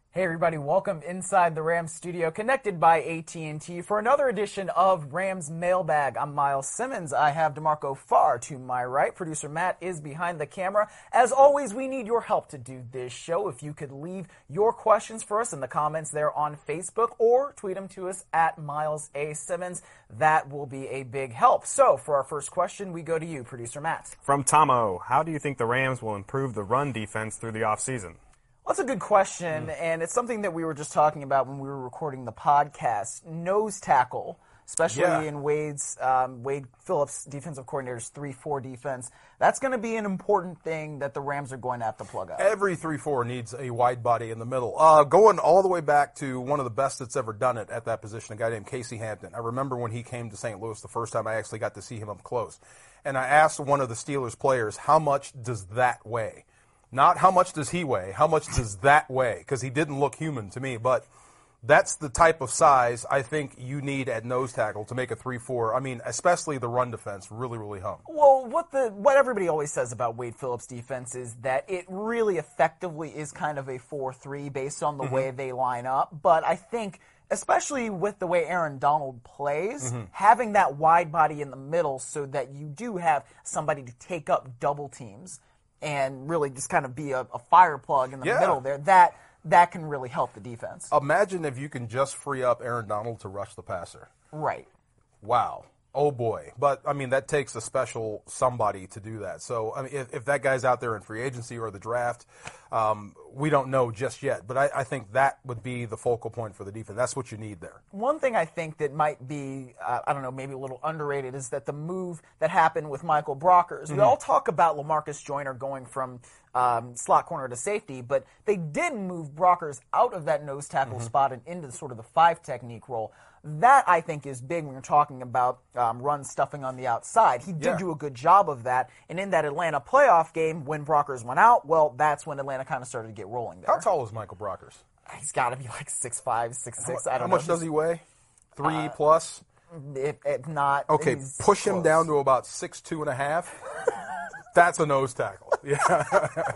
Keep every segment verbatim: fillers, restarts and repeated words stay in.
Hey everybody, welcome inside the Rams studio, connected by A T and T for another edition of Rams Mailbag. I'm Miles Simmons. I have DeMarco Farr to my right. Producer Matt is behind the camera. As always, we need your help to do this show. If you could leave your questions for us in the comments there on Facebook or tweet them to us at Miles A. Simmons, that will be a big help. So for our first question, we go to you, Producer Matt. From Tomo, how do you think the Rams will improve the run defense through the offseason? Well, that's a good question, mm. and it's something that we were just talking about when we were recording the podcast. Nose tackle, especially yeah. in Wade's um, Wade Phillips' defensive coordinator's three four defense, that's going to be an important thing that the Rams are going to have to plug up. Every three four needs a wide body in the middle. Uh, going all the way back to one of the best that's ever done it at that position, a guy named Casey Hampton. I remember when he came to Saint Louis the first time I actually got to see him up close. And I asked one of the Steelers players, how much does that weigh? Not how much does he weigh, how much does that weigh? Because he didn't look human to me. But that's the type of size I think you need at nose tackle to make a three four. I mean, especially the run defense really, really hum. Well, what the what everybody always says about Wade Phillips' defense is that it really effectively is kind of a four three based on the mm-hmm. way they line up. But I think, especially with the way Aaron Donald plays, mm-hmm. having that wide body in the middle so that you do have somebody to take up double teams and really just kind of be a, a fire plug in the yeah. middle there, that that can really help the defense. Imagine if you can just free up Aaron Donald to rush the passer. Right. Wow. Oh, boy. But, I mean, that takes a special somebody to do that. So, I mean, if, if that guy's out there in free agency or the draft, um, we don't know just yet. But I, I think that would be the focal point for the defense. That's what you need there. One thing I think that might be, uh, I don't know, maybe a little underrated is that the move that happened with Michael Brockers. Mm-hmm. We all talk about LaMarcus Joyner going from um, slot corner to safety, but they did move Brockers out of that nose tackle mm-hmm. spot and into sort of the five technique role. That, I think, is big when you're talking about um, run stuffing on the outside. He did yeah. do a good job of that. And in that Atlanta playoff game, when Brockers went out, well, that's when Atlanta kind of started to get rolling there. How tall is Michael Brockers? He's got to be like six five, six six. How, I don't how know. much does he weigh? Three uh, plus? If, if not, okay, push close. him down to about six two and a half. That's a nose tackle. Yeah.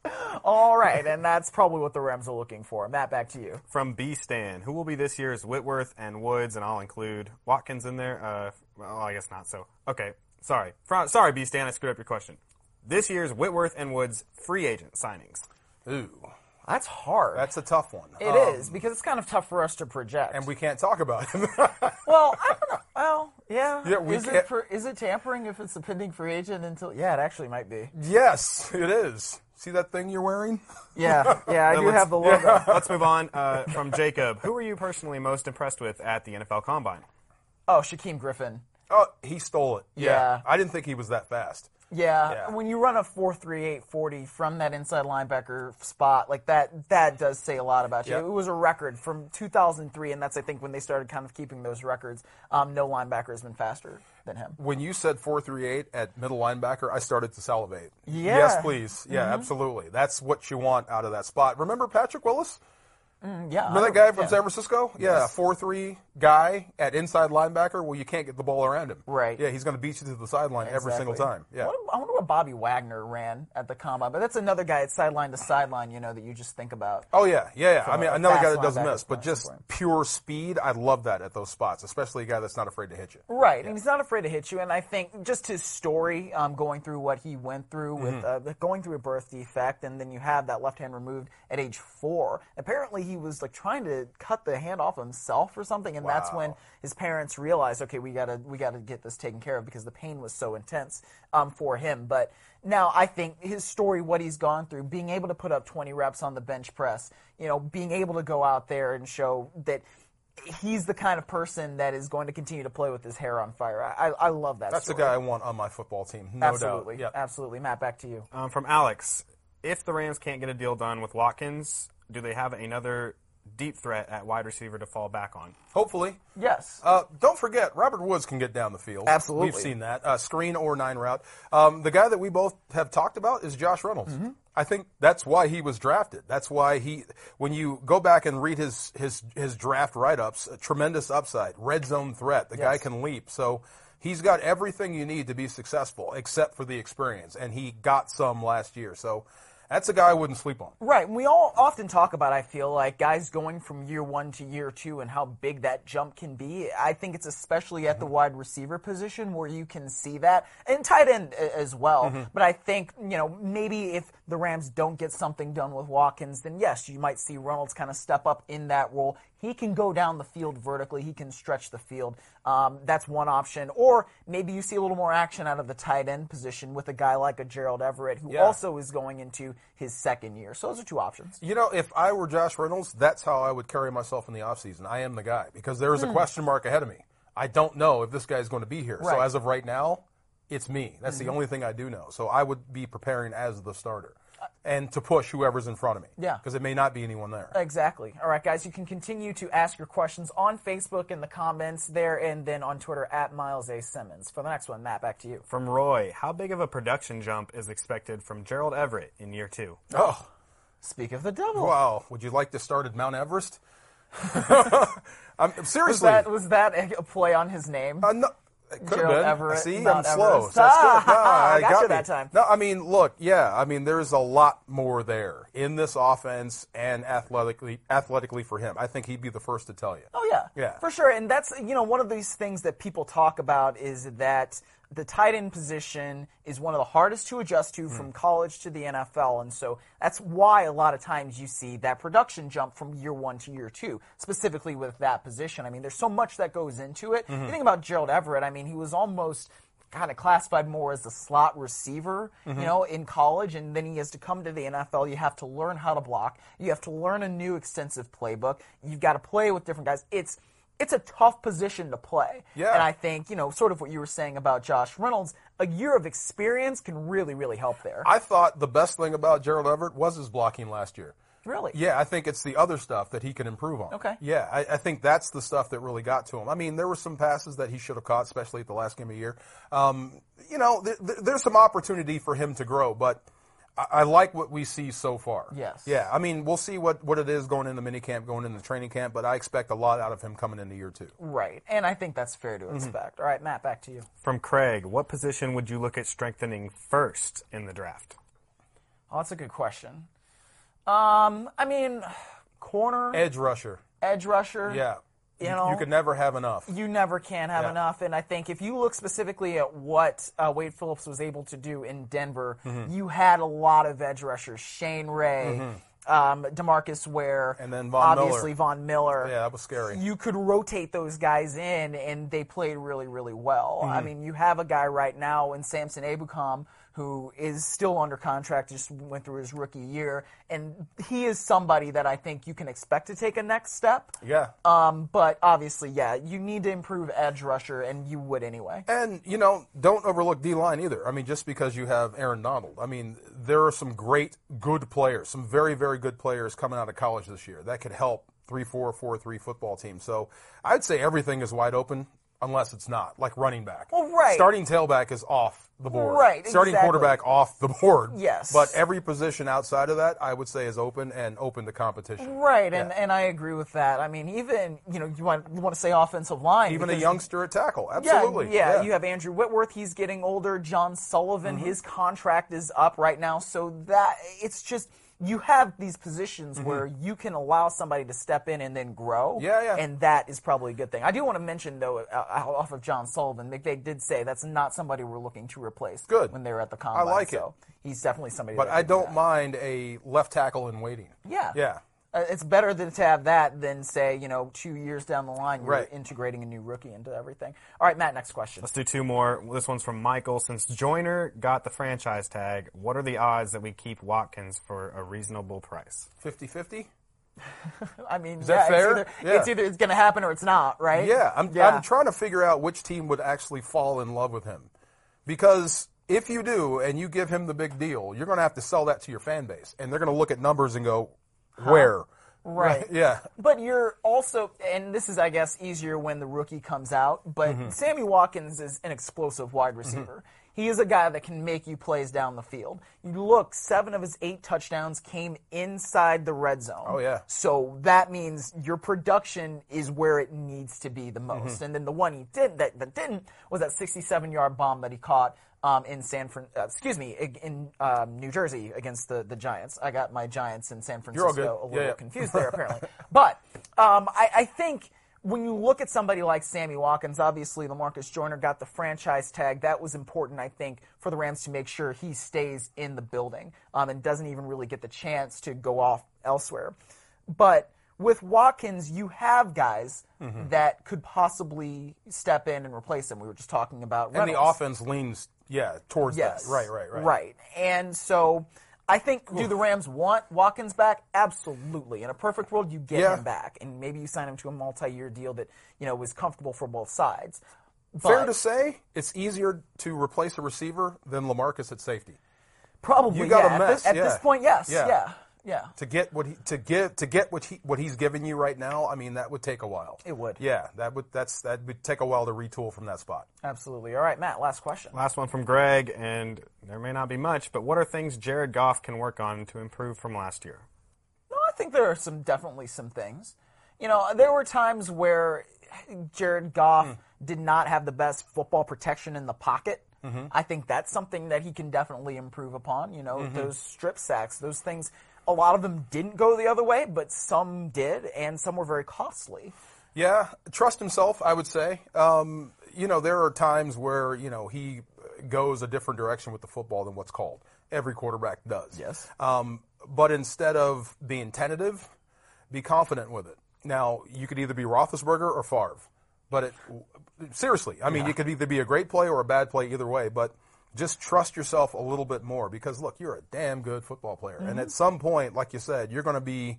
All right, and that's probably what the Rams are looking for. Matt, back to you. From B-Stan, who will be this year's Whitworth and Woods, and I'll include Watkins in there? Uh, well, I guess not, so. Okay, sorry. From, sorry, B-Stan, I screwed up your question. This year's Whitworth and Woods free agent signings. Ooh. That's hard. That's a tough one. It um, is, because it's kind of tough for us to project. And we can't talk about him. Well, I don't know. Well, yeah. yeah we is, it for, is it tampering if it's a pending free agent until... Yeah, it actually might be. Yes, it is. See that thing you're wearing? Yeah, yeah, I do have the logo. Yeah. Let's move on. Uh, from Jacob, who were you personally most impressed with at the N F L Combine? Oh, Shaquem Griffin. Oh, he stole it. Yeah. yeah. I didn't think he was that fast. Yeah. yeah. When you run a four three eight forty from that inside linebacker spot, like that, that does say a lot about you. Yep. It was a record from two thousand three, and that's, I think, when they started kind of keeping those records. Um, no linebacker has been faster than him. When you said four three eight at middle linebacker, I started to salivate. Yeah. Yes, please. Yeah, mm-hmm. absolutely. That's what you want out of that spot. Remember Patrick Willis? Mm, yeah. Remember that guy from yeah. San Francisco? Yes. Yeah, four three guy at inside linebacker. Well, you can't get the ball around him. Right. Yeah, he's going to beat you to the sideline exactly. every single time. Yeah. I wonder what Bobby Wagner ran at the combine, but that's another guy at sideline to sideline, you know, that you just think about. Oh, yeah, yeah, yeah. I mean, another guy that doesn't miss, but just standpoint. pure speed, I love that at those spots, especially a guy that's not afraid to hit you. Right, yeah. and he's not afraid to hit you, and I think just his story, um, going through what he went through with mm-hmm. uh, going through a birth defect, and then you have that left hand removed at age four. Apparently, he was like trying to cut the hand off himself or something, and wow. that's when his parents realized, okay, we gotta we gotta get this taken care of because the pain was so intense um, for him. But now I think his story, what he's gone through, being able to put up twenty reps on the bench press, you know, being able to go out there and show that he's the kind of person that is going to continue to play with his hair on fire. I, I love that That's story. the guy I want on my football team, no absolutely, doubt. Yep. Absolutely. Matt, back to you. Um, from Alex, if the Rams can't get a deal done with Watkins, do they have another deep threat at wide receiver to fall back on? Hopefully. Yes. Uh, don't forget, Robert Woods can get down the field. Absolutely. We've seen that. Uh, screen or nine route. Um, the guy that we both have talked about is Josh Reynolds. Mm-hmm. I think that's why he was drafted. That's why he, when you go back and read his his, his draft write-ups, a tremendous upside, red zone threat. The yes. guy can leap. So he's got everything you need to be successful except for the experience, and he got some last year. So That's a guy I wouldn't sleep on. Right. And we all often talk about, I feel like, guys going from year one to year two and how big that jump can be. I think it's especially at the wide receiver position where you can see that, and tight end as well. Mm-hmm. But I think, you know, maybe if the Rams don't get something done with Watkins, then yes, you might see Reynolds kind of step up in that role. He can go down the field vertically. He can stretch the field. Um, that's one option. Or maybe you see a little more action out of the tight end position with a guy like a Gerald Everett, who yeah. also is going into his second year. So those are two options. You know, if I were Josh Reynolds, that's how I would carry myself in the offseason. I am the guy because there is a hmm. question mark ahead of me. I don't know if this guy is going to be here. Right. So as of right now, it's me. That's mm-hmm. the only thing I do know. So I would be preparing as the starter. And to push whoever's in front of me. Yeah. Because it may not be anyone there. Exactly. All right, guys, you can continue to ask your questions on Facebook in the comments there, and then on Twitter at Miles A. Simmons. For the next one, Matt, back to you. From Roy, how big of a production jump is expected from Gerald Everett in year two? Oh. Speak of the devil. Wow. Would you like to start at Mount Everest? I'm, seriously. Was that, was that a play on his name? Uh, no. It could Gerald have been. Everett, See, Mount I'm slow. Everest. So that's good. No, I got, got you me. that time. No, I mean, look, yeah, I mean, there's a lot more there in this offense and athletically, athletically for him. I think he'd be the first to tell you. Oh yeah, yeah, for sure. And that's you know one of these things that people talk about is that the tight end position is one of the hardest to adjust to mm. from college to the N F L. And so that's why a lot of times you see that production jump from year one to year two, specifically with that position. I mean, there's so much that goes into it. Mm-hmm. You think about Gerald Everett, I mean, he was almost kind of classified more as a slot receiver, mm-hmm. you know, in college, and then he has to come to the N F L. You have to learn how to block. You have to learn a new extensive playbook. You've got to play with different guys. It's It's a tough position to play. Yeah. And I think, you know, sort of what you were saying about Josh Reynolds, a year of experience can really, really help there. I thought the best thing about Gerald Everett was his blocking last year. Really? Yeah, I think it's the other stuff that he can improve on. Okay. Yeah, I, I think that's the stuff that really got to him. I mean, there were some passes that he should have caught, especially at the last game of the year. Um, you know, th- th- there's some opportunity for him to grow, but I, I like what we see so far. Yes. Yeah, I mean, we'll see what, what it is going into minicamp, going into training camp, but I expect a lot out of him coming into year two. Right, and I think that's fair to expect. Mm-hmm. All right, Matt, back to you. From Craig, what position would you look at strengthening first in the draft? Oh, that's a good question. Um, I mean, corner, edge rusher, edge rusher. Yeah, you, you know, you can never have enough. You never can have yeah. enough, and I think if you look specifically at what uh, Wade Phillips was able to do in Denver, mm-hmm. you had a lot of edge rushers: Shane Ray, mm-hmm. um, DeMarcus Ware, and then Von obviously Miller. Von Miller. Yeah, that was scary. You could rotate those guys in, and they played really, really well. Mm-hmm. I mean, you have a guy right now in Samson Ebukam who is still under contract, just went through his rookie year, and he is somebody that I think you can expect to take a next step. Yeah. Um, but obviously, yeah, you need to improve edge rusher, and you would anyway. And, you know, don't overlook D-line either. I mean, just because you have Aaron Donald. I mean, there are some great, good players, some very, very good players coming out of college this year that could help three four, four three football teams. So I'd say everything is wide open. Unless it's not, like running back. Well, right. Starting tailback is off the board. Right, Starting exactly. quarterback off the board. Yes. But every position outside of that, I would say, is open and open to competition. Right, yeah. and, and I agree with that. I mean, even, you know, you want, you want to say offensive line. Even a youngster at tackle, absolutely. Yeah, yeah, yeah, you have Andrew Whitworth, he's getting older. John Sullivan, mm-hmm. his contract is up right now. So that, it's just... You have these positions mm-hmm. where you can allow somebody to step in and then grow. Yeah, yeah. And that is probably a good thing. I do want to mention, though, uh, off of John Sullivan, McVay did say that's not somebody we're looking to replace Good. when they were at the combine. I like so it. He's definitely somebody But that I can do don't that. mind a left tackle in waiting. Yeah. Yeah. Uh, it's better than to have that than, say, you know, two years down the line, you're right. integrating a new rookie into everything. All right, Matt, next question. Let's do two more. This one's from Michael. Since Joyner got the franchise tag, what are the odds that we keep Watkins for a reasonable price? fifty-fifty? I mean, Is yeah, that fair? It's either, Yeah. it's either it's going to happen or it's not, right? Yeah I'm, Yeah. I'm trying to figure out which team would actually fall in love with him. Because if you do and you give him the big deal, you're going to have to sell that to your fan base. And they're going to look at numbers and go, where? Huh? Right. Yeah. But you're also, and this is, I guess, easier when the rookie comes out, but mm-hmm. Sammy Watkins is an explosive wide receiver. Mm-hmm. He is a guy that can make you plays down the field. You look, seven of his eight touchdowns came inside the red zone. Oh, yeah. So that means your production is where it needs to be the most. Mm-hmm. And then the one he did that, that didn't was that sixty-seven-yard bomb that he caught um, in San Fran. Uh, excuse me, in um, New Jersey against the, the Giants. I got my Giants in San Francisco all good. a little Yeah, bit yeah. confused there apparently. But um, I, I think when you look at somebody like Sammy Watkins, obviously LaMarcus Joyner got the franchise tag. That was important, I think, for the Rams to make sure he stays in the building um, and doesn't even really get the chance to go off elsewhere. But with Watkins, you have guys mm-hmm. that could possibly step in and replace him. We were just talking about Reynolds. And the offense leans, yeah, towards yes. that. Right, right, right. Right. And so I think, do the Rams want Watkins back? Absolutely. In a perfect world, you get Yeah. him back, and maybe you sign him to a multi-year deal that, you know, was comfortable for both sides. Fair But to say, it's easier to replace a receiver than LaMarcus at safety. probably, you got yeah. a mess, At, this, at yeah. this point, yes. Yeah. Yeah. Yeah. To get what he to give to get what he what he's giving you right now, I mean that would take a while. It would. Yeah, that would that's that would take a while to retool from that spot. Absolutely. All right, Matt, last question. Last one from Greg, and there may not be much, but what are things Jared Goff can work on to improve from last year? No, I think there are some definitely some things. You know, there were times where Jared Goff Mm. did not have the best football protection in the pocket. Mm-hmm. I think that's something that he can definitely improve upon. You know, Mm-hmm. those strip sacks, those things, a lot of them didn't go the other way, but some did, and some were very costly. Yeah, trust himself, I would say. Um, you know, there are times where, you know, he goes a different direction with the football than what's called. Every quarterback does. Yes. Um, but instead of being tentative, be confident with it. Now, you could either be Roethlisberger or Favre. But it, seriously, I mean, Yeah. you could either be a great play or a bad play either way. But just trust yourself a little bit more because, look, you're a damn good football player. Mm-hmm. And at some point, like you said, you're going to be,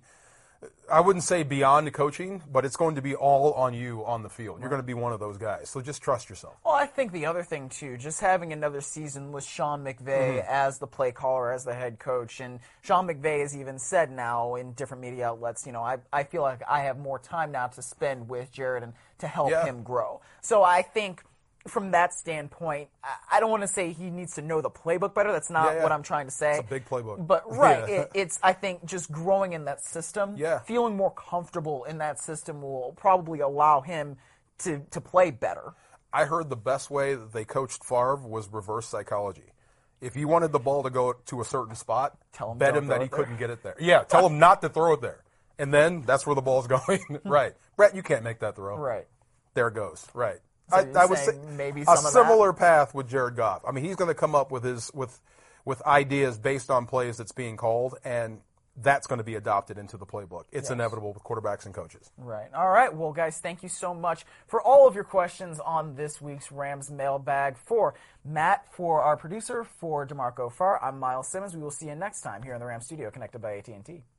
I wouldn't say beyond the coaching, but it's going to be all on you on the field. You're going to be one of those guys. So just trust yourself. Well, I think the other thing, too, just having another season with Sean McVay Mm-hmm. as the play caller, as the head coach, and Sean McVay has even said now in different media outlets, you know, I, I feel like I have more time now to spend with Jared and to help Yeah. him grow. So I think from that standpoint, I, I don't want to say he needs to know the playbook better. That's not Yeah, yeah. what I'm trying to say. It's a big playbook. But, right, Yeah. it, it's, I think, just growing in that system, Yeah. feeling more comfortable in that system will probably allow him to, to play better. I heard the best way that they coached Favre was reverse psychology. If he wanted the ball to go to a certain spot, Tell him bet don't him throw that he it there. couldn't get it there. Yeah, tell him not to throw it there. And then that's where the ball's going. Right. Brett, you can't make that throw. Right. There it goes. Right. So I, you're I would say saying maybe a some of that? similar path with Jared Goff. I mean, he's going to come up with his with with ideas based on plays that's being called, and that's going to be adopted into the playbook. It's Yes. inevitable with quarterbacks and coaches. Right. All right. Well, guys, thank you so much for all of your questions on this week's Rams mailbag. For Matt, for our producer, for DeMarco Farr, I'm Miles Simmons. We will see you next time here in the Rams studio, connected by A T and T.